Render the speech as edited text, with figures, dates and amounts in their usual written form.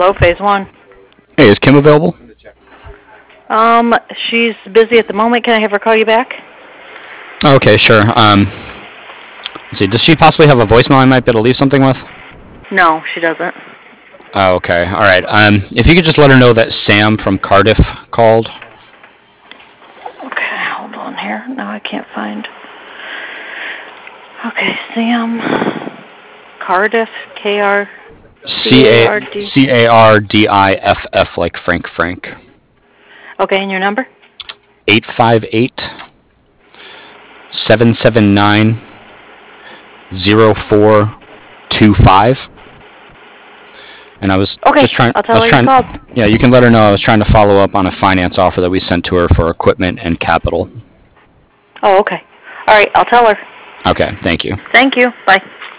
Hello, phase one. Hey, is Kim available? She's busy at the moment. Can I have her call you back? Okay, sure. Let's see. Does she possibly have a voicemail I might be able to leave something with? No, she doesn't. Oh, okay. All right. If you could just let her know that Sam from Cardiff called. Okay, hold on here. No, I can't find. Okay, Sam. Cardiff, K-R... Cardiff, like Frank. Okay, and your number? 858-779-0425. And I was Okay, just trying. I'll tell her you called. Yeah, you can let her know I was trying to follow up on a finance offer that we sent to her for equipment and capital. Oh, okay. All right, I'll tell her. Okay, thank you. Thank you. Bye.